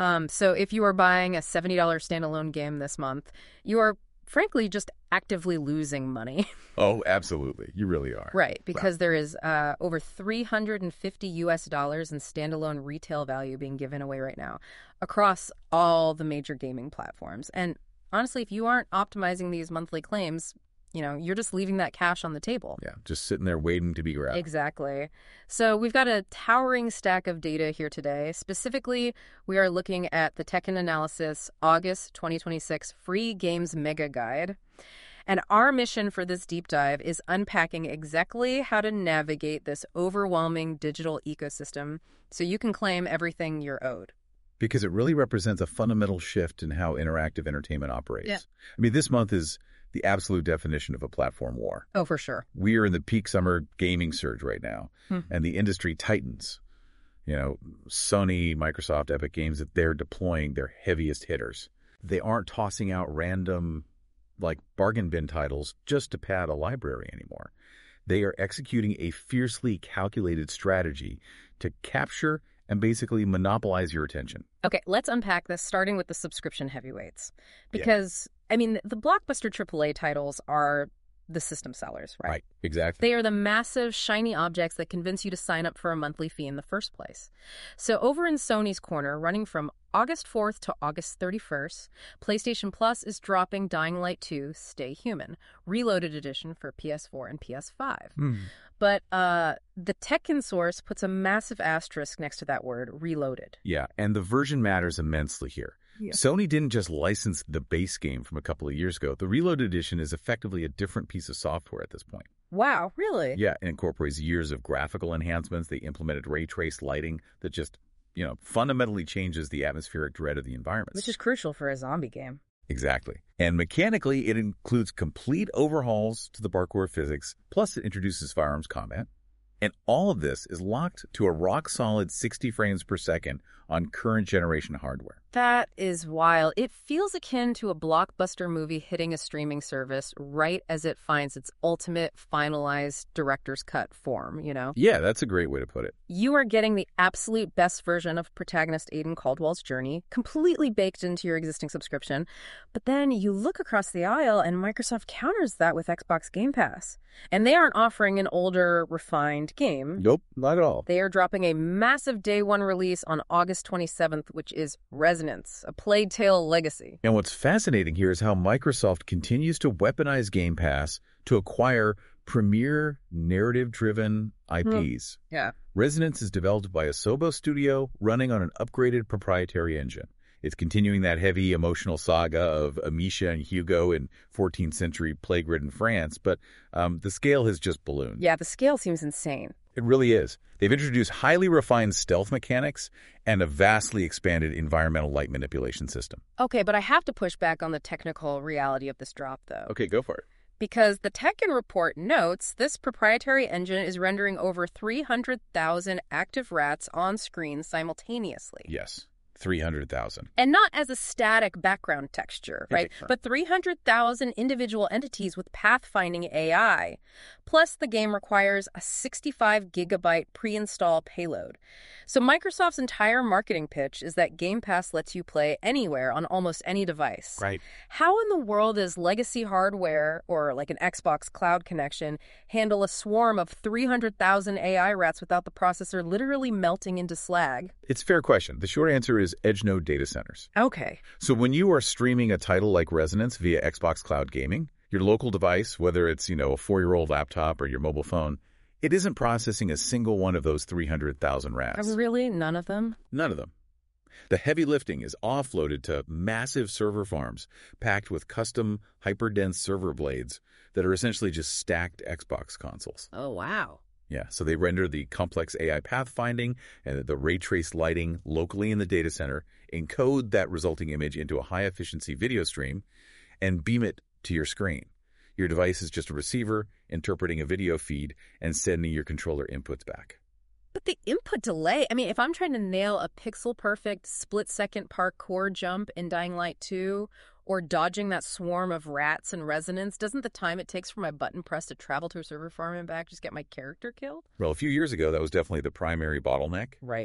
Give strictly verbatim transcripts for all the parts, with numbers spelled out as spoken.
Um, so if you are buying a seventy dollars standalone game this month, you are frankly just actively losing money. Oh, absolutely. You really are. Right, because Wow. there is uh, over three hundred fifty U S dollars in standalone retail value being given away right now across all the major gaming platforms. And honestly, if you aren't optimizing these monthly claims, you know, you're just leaving that cash on the table. Yeah, just sitting there waiting to be grabbed. Exactly. So we've got a towering stack of data here today. Specifically, we are looking at the Tekken Analysis August twenty twenty-six Free Games Mega Guide. And our mission for this deep dive is unpacking exactly how to navigate this overwhelming digital ecosystem so you can claim everything you're owed. Because it really represents a fundamental shift in how interactive entertainment operates. Yeah. I mean, this month is the absolute definition of a platform war. Oh, for sure. We are in the peak summer gaming surge right now, Hmm. and the industry titans. You know, Sony, Microsoft, Epic Games, that they're deploying their heaviest hitters. They aren't tossing out random, like, bargain bin titles just to pad a library anymore. They are executing a fiercely calculated strategy to capture and basically monopolize your attention. Okay, let's unpack this, starting with the subscription heavyweights. Because, yeah. I mean, the blockbuster triple A titles are the system sellers, right? Right, exactly. They are the massive, shiny objects that convince you to sign up for a monthly fee in the first place. So over in Sony's corner, running from August fourth to August thirty-first, PlayStation Plus is dropping Dying Light two Stay Human, Reloaded Edition for P S four and P S five. Hmm. But uh, the Tekken source puts a massive asterisk next to that word, Reloaded. Yeah, and the version matters immensely here. Yeah. Sony didn't just license the base game from a couple of years ago. The Reloaded Edition is effectively a different piece of software at this point. Wow, really? Yeah, it incorporates years of graphical enhancements. They implemented ray trace lighting that just, you know, fundamentally changes the atmospheric dread of the environments. Which is crucial for a zombie game. Exactly. And mechanically, it includes complete overhauls to the parkour physics, plus it introduces firearms combat. And all of this is locked to a rock-solid sixty frames per second on current generation hardware. That is wild. It feels akin to a blockbuster movie hitting a streaming service right as it finds its ultimate finalized director's cut form, you know? Yeah, that's a great way to put it. You are getting the absolute best version of protagonist Aiden Caldwell's journey, completely baked into your existing subscription. But then you look across the aisle and Microsoft counters that with Xbox Game Pass. And they aren't offering an older, refined game. Nope, not at all. They are dropping a massive day one release on August twenty-seventh, which is Resonance, a Plague Tale legacy. And what's fascinating here is how Microsoft continues to weaponize Game Pass to acquire premier narrative-driven I Ps. Hmm. Yeah. Resonance is developed by Asobo Studio, running on an upgraded proprietary engine. It's continuing that heavy emotional saga of Amicia and Hugo in fourteenth century plague-ridden France, but um, the scale has just ballooned. Yeah, the scale seems insane. It really is. They've introduced highly refined stealth mechanics and a vastly expanded environmental light manipulation system. Okay, but I have to push back on the technical reality of this drop, though. Okay, go for it. Because the Tekken report notes this proprietary engine is rendering over three hundred thousand active rats on screen simultaneously. Yes. three hundred thousand. And not as a static background texture, right? Sure. But three hundred thousand individual entities with pathfinding A I. Plus, the game requires a sixty-five gigabyte pre-install payload. So Microsoft's entire marketing pitch is that Game Pass lets you play anywhere on almost any device. Right. How in the world does legacy hardware, or like an Xbox cloud connection, handle a swarm of three hundred thousand A I rats without the processor literally melting into slag? It's a fair question. The short answer is edge node data centers. Okay. So when you are streaming a title like Resonance via Xbox Cloud Gaming, your local device, whether it's, you know, a four-year-old laptop or your mobile phone, it isn't processing a single one of those three hundred thousand rats. Really? None of them? None of them. The heavy lifting is offloaded to massive server farms packed with custom hyperdense server blades that are essentially just stacked Xbox consoles. Oh, wow. Yeah, so they render the complex A I pathfinding and the ray trace lighting locally in the data center, encode that resulting image into a high-efficiency video stream, and beam it to your screen. Your device is just a receiver interpreting a video feed and sending your controller inputs back. But the input delay, I mean, if I'm trying to nail a pixel-perfect split-second parkour jump in Dying Light two, or dodging that swarm of rats in Resonance, doesn't the time it takes for my button press to travel to a server farm and back just get my character killed? Well, a few years ago, that was definitely the primary bottleneck. Right.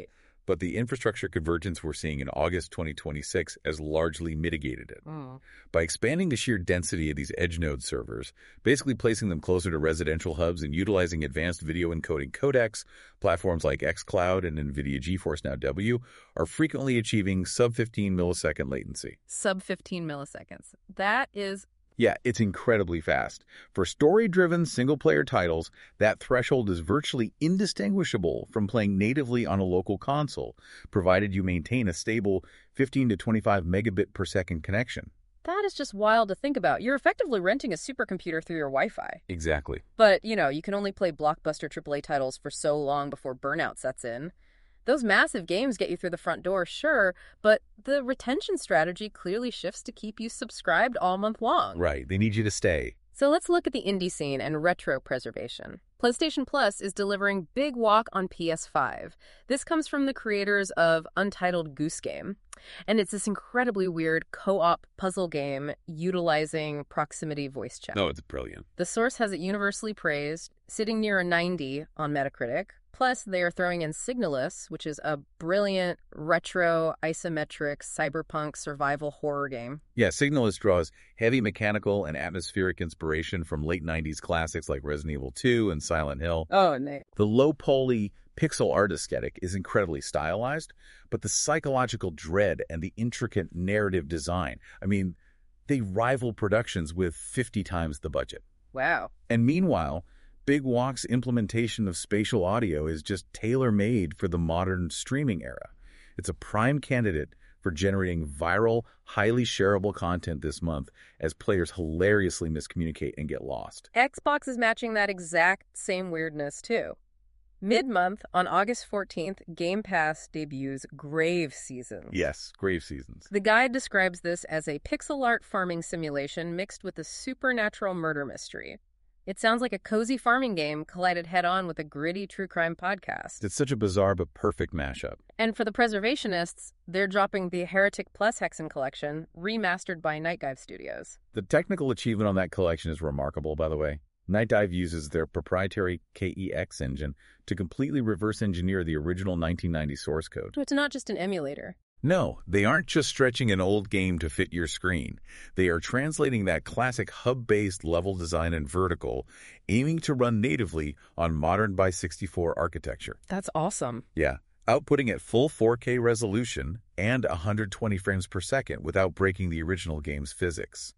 but the infrastructure convergence we're seeing in August twenty twenty-six has largely mitigated it. Mm. By expanding the sheer density of these edge node servers, basically placing them closer to residential hubs and utilizing advanced video encoding codecs, platforms like xCloud and NVIDIA GeForce Now W are frequently achieving sub fifteen millisecond latency. Sub fifteen milliseconds. That is... Yeah, it's incredibly fast. For story-driven single-player titles, that threshold is virtually indistinguishable from playing natively on a local console, provided you maintain a stable fifteen to twenty-five megabit per second connection. That is just wild to think about. You're effectively renting a supercomputer through your Wi-Fi. Exactly. But, you know, you can only play blockbuster triple A titles for so long before burnout sets in. Those massive games get you through the front door, sure, but the retention strategy clearly shifts to keep you subscribed all month long. Right. They need you to stay. So let's look at the indie scene and retro preservation. PlayStation Plus is delivering Big Walk on P S five. This comes from the creators of Untitled Goose Game, and it's this incredibly weird co-op puzzle game utilizing proximity voice chat. No, it's brilliant. The source has it universally praised, sitting near a ninety on Metacritic. Plus, they are throwing in Signalis, which is a brilliant retro isometric cyberpunk survival horror game. Yeah, Signalis draws heavy mechanical and atmospheric inspiration from late nineties classics like Resident Evil two and Silent Hill. Oh, Nate. The low-poly pixel art aesthetic is incredibly stylized, but the psychological dread and the intricate narrative design, I mean, they rival productions with fifty times the budget. Wow. And meanwhile, Big Walk's implementation of spatial audio is just tailor-made for the modern streaming era. It's a prime candidate for generating viral, highly shareable content this month as players hilariously miscommunicate and get lost. Xbox is matching that exact same weirdness, too. Mid-month, on August fourteenth, Game Pass debuts Grave Seasons. Yes, Grave Seasons. The guide describes this as a pixel art farming simulation mixed with a supernatural murder mystery. It sounds like a cozy farming game collided head-on with a gritty true crime podcast. It's such a bizarre but perfect mashup. And for the preservationists, they're dropping the Heretic Plus Hexen collection, remastered by Night Dive Studios. The technical achievement on that collection is remarkable, by the way. Night Dive uses their proprietary K E X engine to completely reverse engineer the original nineteen ninety source code. It's not just an emulator. No, they aren't just stretching an old game to fit your screen. They are translating that classic hub-based level design and vertical, aiming to run natively on modern by sixty-four architecture. That's awesome. Yeah, outputting at full four K resolution and one hundred twenty frames per second without breaking the original game's physics.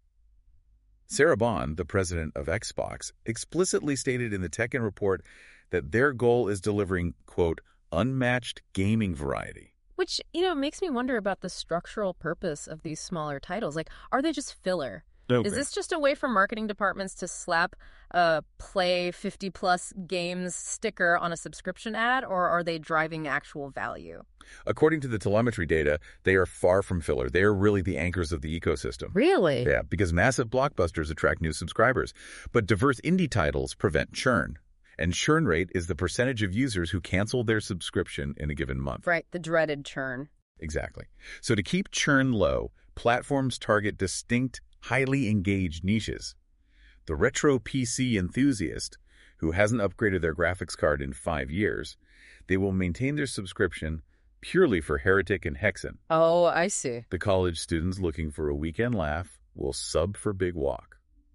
Sarah Bond, the president of Xbox, explicitly stated in the Tekken report that their goal is delivering, quote, unmatched gaming variety. Which, you know, makes me wonder about the structural purpose of these smaller titles. Like, are they just filler? Okay. Is this just a way for marketing departments to slap a Play fifty plus games sticker on a subscription ad, or are they driving actual value? According to the telemetry data, they are far from filler. They are really the anchors of the ecosystem. Really? Yeah, because massive blockbusters attract new subscribers, but diverse indie titles prevent churn. And churn rate is the percentage of users who cancel their subscription in a given month. Right, the dreaded churn. Exactly. So to keep churn low, platforms target distinct, highly engaged niches. The retro P C enthusiast, who hasn't upgraded their graphics card in five years, they will maintain their subscription purely for Heretic and Hexen. Oh, I see. The college students looking for a weekend laugh will sub for Big Walk.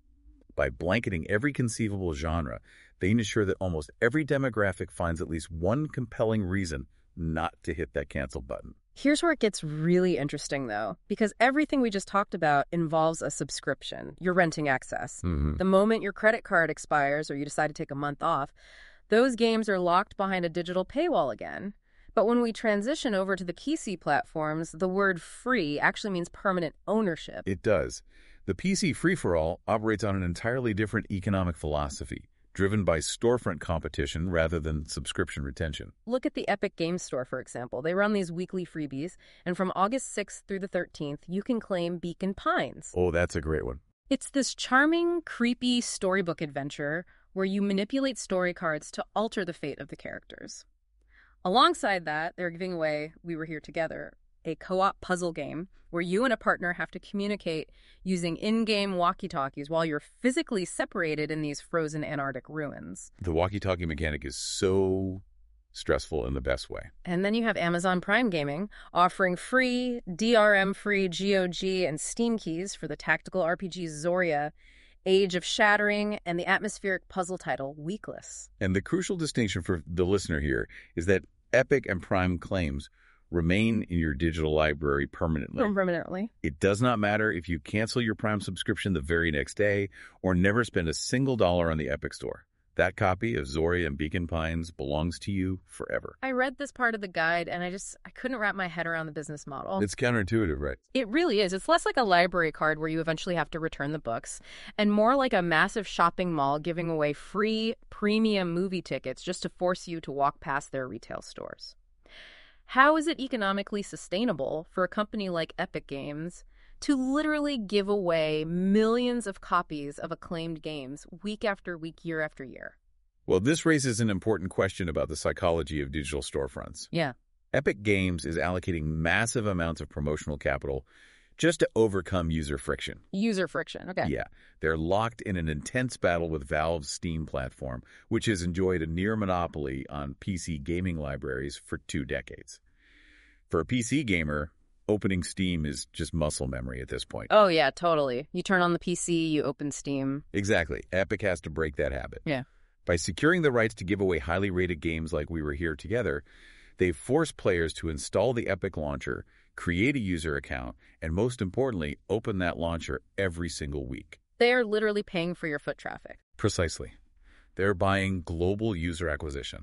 By blanketing every conceivable genre, they ensure that almost every demographic finds at least one compelling reason not to hit that cancel button. Here's where it gets really interesting, though, because everything we just talked about involves a subscription. You're renting access. Mm-hmm. The moment your credit card expires or you decide to take a month off, those games are locked behind a digital paywall again. But when we transition over to the P C platforms, the word free actually means permanent ownership. It does. The P C free-for-all operates on an entirely different economic philosophy, driven by storefront competition rather than subscription retention. Look at the Epic Games Store, for example. They run these weekly freebies, and from August sixth through the thirteenth, you can claim Beacon Pines. Oh, that's a great one. It's this charming, creepy storybook adventure where you manipulate story cards to alter the fate of the characters. Alongside that, they're giving away We Were Here Together, a co-op puzzle game where you and a partner have to communicate using in-game walkie-talkies while you're physically separated in these frozen Antarctic ruins. The walkie-talkie mechanic is so stressful in the best way. And then you have Amazon Prime Gaming, offering free, D R M-free G O G and Steam keys for the tactical R P G Zoria, Age of Shattering, and the atmospheric puzzle title Weakless. And the crucial distinction for the listener here is that Epic and Prime claims remain in your digital library permanently. Permanently. It does not matter if you cancel your Prime subscription the very next day or never spend a single dollar on the Epic Store. That copy of Zoria and Beacon Pines belongs to you forever. I read this part of the guide and I just, I couldn't wrap my head around the business model. It's counterintuitive, right? It really is. It's less like a library card where you eventually have to return the books and more like a massive shopping mall giving away free premium movie tickets just to force you to walk past their retail stores. How is it economically sustainable for a company like Epic Games to literally give away millions of copies of acclaimed games week after week, year after year? Well, this raises an important question about the psychology of digital storefronts. Yeah. Epic Games is allocating massive amounts of promotional capital just to overcome user friction. User friction, okay. Yeah. They're locked in an intense battle with Valve's Steam platform, which has enjoyed a near monopoly on P C gaming libraries for two decades. For a P C gamer, opening Steam is just muscle memory at this point. Oh, yeah, totally. You turn on the P C, you open Steam. Exactly. Epic has to break that habit. Yeah. By securing the rights to give away highly rated games like We Were Here Together, they've forced players to install the Epic launcher, create a user account, and most importantly, open that launcher every single week. They are literally paying for your foot traffic. Precisely. They're buying global user acquisition.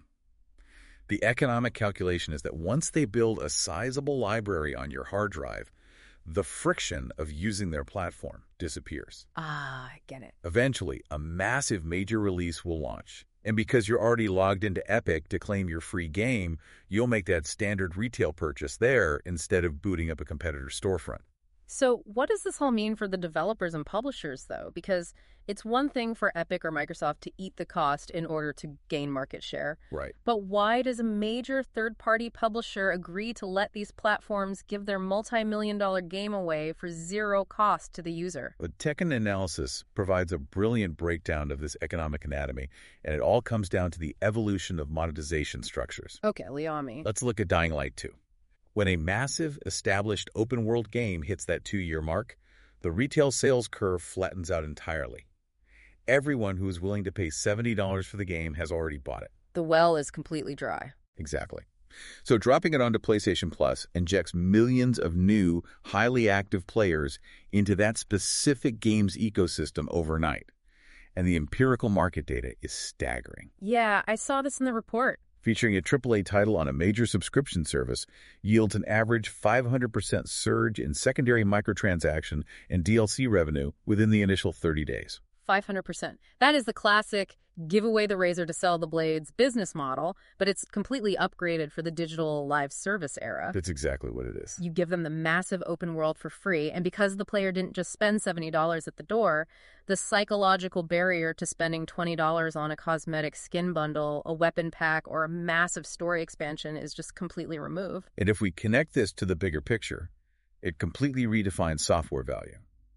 The economic calculation is that once they build a sizable library on your hard drive, the friction of using their platform disappears. Ah, I get it. Eventually, a massive major release will launch. And because you're already logged into Epic to claim your free game, you'll make that standard retail purchase there instead of booting up a competitor's storefront. So what does this all mean for the developers and publishers, though? Because it's one thing for Epic or Microsoft to eat the cost in order to gain market share. Right. But why does a major third-party publisher agree to let these platforms give their multi-million dollar game away for zero cost to the user? The Tekken Analysis provides a brilliant breakdown of this economic anatomy, and it all comes down to the evolution of monetization structures. Okay, Liami. Let's look at Dying Light two. When a massive, established open-world game hits that two-year mark, the retail sales curve flattens out entirely. Everyone who is willing to pay seventy dollars for the game has already bought it. The well is completely dry. Exactly. So dropping it onto PlayStation Plus injects millions of new, highly active players into that specific game's ecosystem overnight. And the empirical market data is staggering. Yeah, I saw this in the report. Featuring a triple A title on a major subscription service yields an average five hundred percent surge in secondary microtransaction and D L C revenue within the initial thirty days. five hundred percent. That is the classic give away the razor to sell the blades business model, but it's completely upgraded for the digital live service era. That's exactly what it is. You give them the massive open world for free, and because the player didn't just spend seventy dollars at the door, the psychological barrier to spending twenty dollars on a cosmetic skin bundle, a weapon pack, or a massive story expansion is just completely removed. And if we connect this to the bigger picture, it completely redefines software value.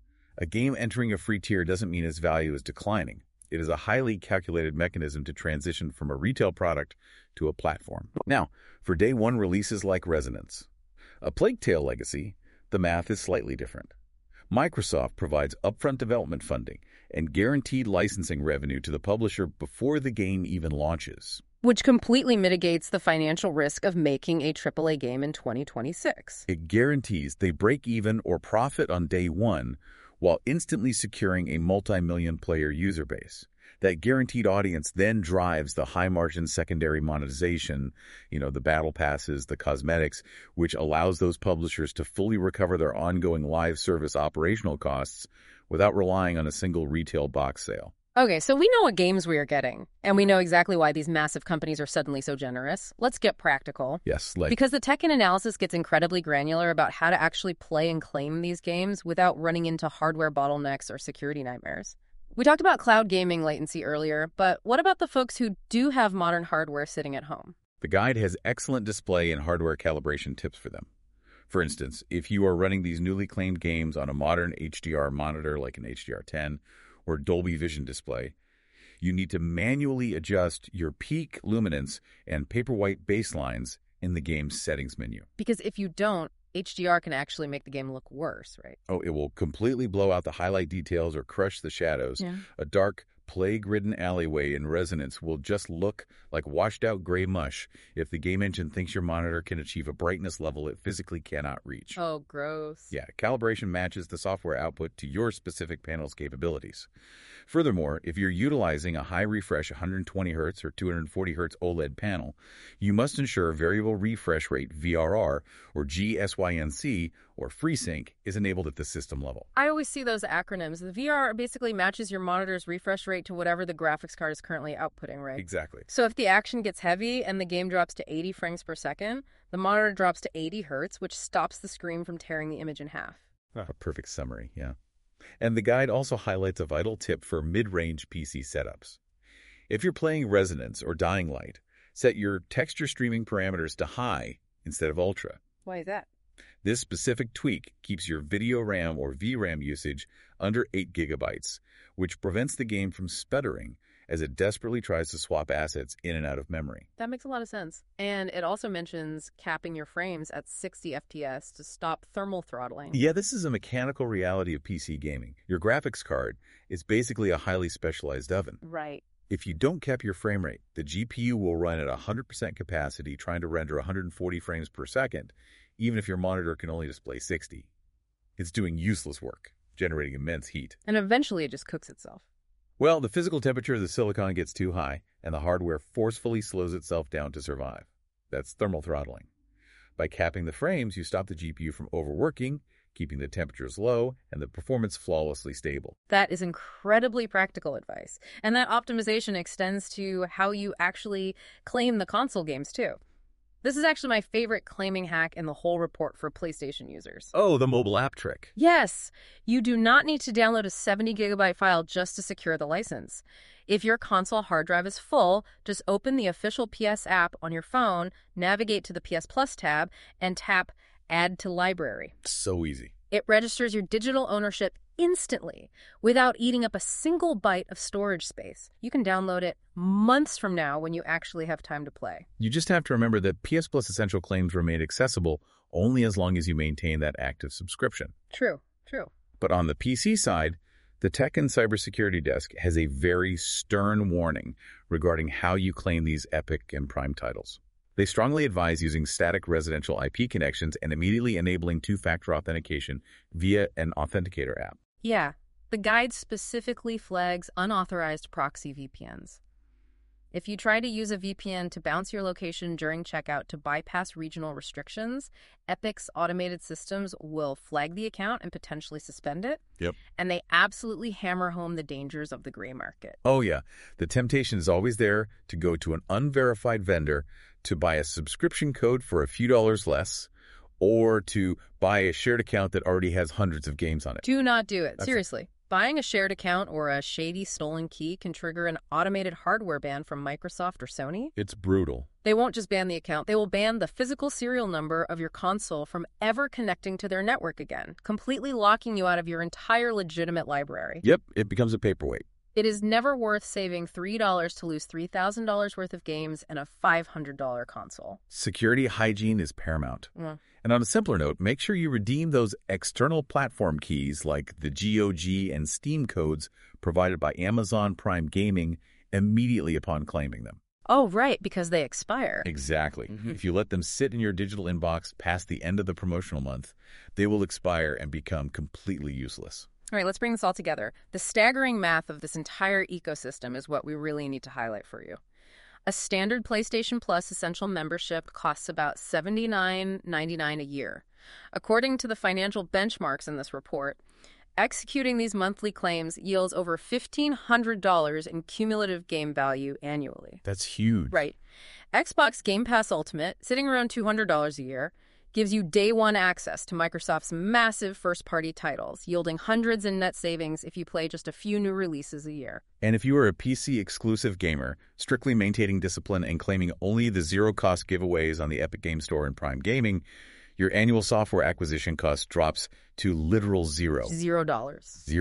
A game entering a free tier doesn't mean its value is declining. It is a highly calculated mechanism to transition from a retail product to a platform. Now, for day one releases like Resonance, a Plague Tale Legacy, the math is slightly different. Microsoft provides upfront development funding and guaranteed licensing revenue to the publisher before the game even launches. Which completely mitigates the financial risk of making a triple A game in twenty twenty-six. It guarantees they break even or profit on day one while instantly securing a multi-million player user base. That guaranteed audience then drives the high-margin secondary monetization, you know, the battle passes, the cosmetics, which allows those publishers to fully recover their ongoing live service operational costs without relying on a single retail box sale. Okay, so we know what games we are getting, and we know exactly why these massive companies are suddenly so generous. Let's get practical. Yes, like... Because the Tekken Analysis gets incredibly granular about how to actually play and claim these games without running into hardware bottlenecks or security nightmares. We talked about cloud gaming latency earlier, but what about the folks who do have modern hardware sitting at home? The guide has excellent display and hardware calibration tips for them. For instance, if you are running these newly claimed games on a modern H D R monitor like an H D R ten or Dolby Vision display, you need to manually adjust your peak luminance and Paperwhite baselines in the game's settings menu. Because if you don't, H D R can actually make the game look worse, right? Oh, it will completely blow out the highlight details or crush the shadows. Yeah. A dark, plague-ridden alleyway in Resonance will just look like washed-out gray mush if the game engine thinks your monitor can achieve a brightness level it physically cannot reach. Oh, gross. Yeah, calibration matches the software output to your specific panel's capabilities. Furthermore, if you're utilizing a high refresh one hundred twenty hertz or two hundred forty hertz OLED panel, you must ensure variable refresh rate V R R or G S Y N C or FreeSync is enabled at the system level. I always see those acronyms. The V R basically matches your monitor's refresh rate to whatever the graphics card is currently outputting, right? Exactly. So if the action gets heavy and the game drops to eighty frames per second, the monitor drops to eighty hertz, which stops the screen from tearing the image in half. A perfect summary, yeah. And the guide also highlights a vital tip for mid-range P C setups. If you're playing Resonance or Dying Light, set your texture streaming parameters to high instead of ultra. Why is that? This specific tweak keeps your video RAM or V RAM usage under eight gigabytes, which prevents the game from sputtering as it desperately tries to swap assets in and out of memory. That makes a lot of sense. And it also mentions capping your frames at sixty F P S to stop thermal throttling. Yeah, this is a mechanical reality of P C gaming. Your graphics card is basically a highly specialized oven. Right. If you don't cap your frame rate, the G P U will run at one hundred percent capacity trying to render one hundred forty frames per second, even if your monitor can only display sixty. It's doing useless work, generating immense heat. And eventually it just cooks itself. Well, the physical temperature of the silicon gets too high, and the hardware forcefully slows itself down to survive. That's thermal throttling. By capping the frames, you stop the G P U from overworking, keeping the temperatures low and the performance flawlessly stable. That is incredibly practical advice. And that optimization extends to how you actually claim the console games, too. This is actually my favorite claiming hack in the whole report for PlayStation users. Oh, the mobile app trick. Yes, you do not need to download a seventy gigabyte file just to secure the license. If your console hard drive is full, just open the official P S app on your phone, navigate to the P S Plus tab, and tap Add to Library. So easy. It registers your digital ownership instantly without eating up a single byte of storage space. You can download it months from now when you actually have time to play. You just have to remember that P S Plus Essential claims remain accessible only as long as you maintain that active subscription. True, true. But on the P C side, the Tech and Cybersecurity Desk has a very stern warning regarding how you claim these Epic and Prime titles. They strongly advise using static residential I P connections and immediately enabling two-factor authentication via an authenticator app. Yeah, the guide specifically flags unauthorized proxy V P Ns. If you try to use a V P N to bounce your location during checkout to bypass regional restrictions, Epic's automated systems will flag the account and potentially suspend it. Yep. And they absolutely hammer home the dangers of the gray market. Oh yeah, the temptation is always there to go to an unverified vendor to buy a subscription code for a few dollars less, or to buy a shared account that already has hundreds of games on it. Do not do it. That's Seriously. It. Buying a shared account or a shady stolen key can trigger an automated hardware ban from Microsoft or Sony. It's brutal. They won't just ban the account. They will ban the physical serial number of your console from ever connecting to their network again, completely locking you out of your entire legitimate library. Yep, it becomes a paperweight. It is never worth saving three dollars to lose three thousand dollars worth of games and a five hundred dollars console. Security hygiene is paramount. Mm. And on a simpler note, make sure you redeem those external platform keys like the G O G and Steam codes provided by Amazon Prime Gaming immediately upon claiming them. Oh, right, because they expire. Exactly. Mm-hmm. If you let them sit in your digital inbox past the end of the promotional month, they will expire and become completely useless. All right, let's bring this all together. The staggering math of this entire ecosystem is what we really need to highlight for you. A standard PlayStation Plus Essential membership costs about seventy-nine ninety-nine a year. According to the financial benchmarks in this report, executing these monthly claims yields over fifteen hundred dollars in cumulative game value annually. That's huge. Right. Xbox Game Pass Ultimate, sitting around two hundred dollars a year, gives you day one access to Microsoft's massive first-party titles, yielding hundreds in net savings if you play just a few new releases a year. And if you are a P C-exclusive gamer, strictly maintaining discipline and claiming only the zero-cost giveaways on the Epic Game Store and Prime Gaming, your annual software acquisition cost drops to literal zero. Zero dollars. Zero.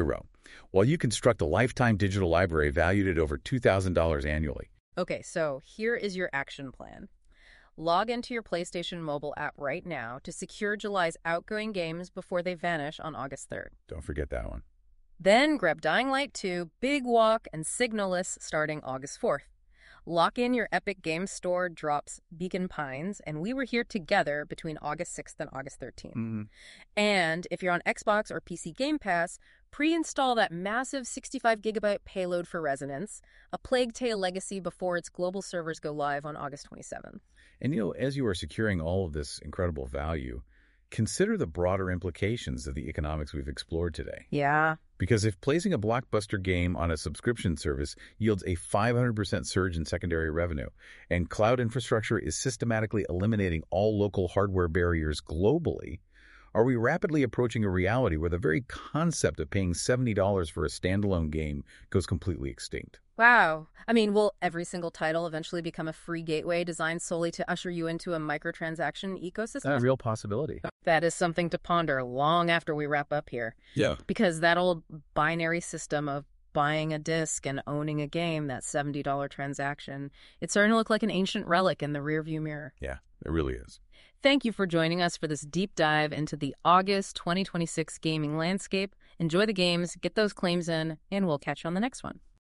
while you construct a lifetime digital library valued at over two thousand dollars annually. Okay, so here is your action plan. Log into your PlayStation Mobile app right now to secure July's outgoing games before they vanish on August third. Don't forget that one. Then grab Dying Light two, Big Walk, and Signalis starting August fourth. Lock in your Epic Games Store drops Beacon Pines, and We Were Here Together between August sixth and August thirteenth. Mm-hmm. And if you're on Xbox or P C Game Pass, pre-install that massive sixty-five gigabyte payload for Resonance, A Plague Tale Legacy, before its global servers go live on August twenty-seventh. And, you know, as you are securing all of this incredible value, consider the broader implications of the economics we've explored today. Yeah. Because if placing a blockbuster game on a subscription service yields a five hundred percent surge in secondary revenue, and cloud infrastructure is systematically eliminating all local hardware barriers globally, are we rapidly approaching a reality where the very concept of paying seventy dollars for a standalone game goes completely extinct? Wow. I mean, will every single title eventually become a free gateway designed solely to usher you into a microtransaction ecosystem? That's a real possibility. That is something to ponder long after we wrap up here. Yeah. Because that old binary system of buying a disc and owning a game, that seventy dollar transaction, it's starting to look like an ancient relic in the rearview mirror. Yeah, it really is. Thank you for joining us for this deep dive into the August twenty twenty-six gaming landscape. Enjoy the games, get those claims in, and we'll catch you on the next one.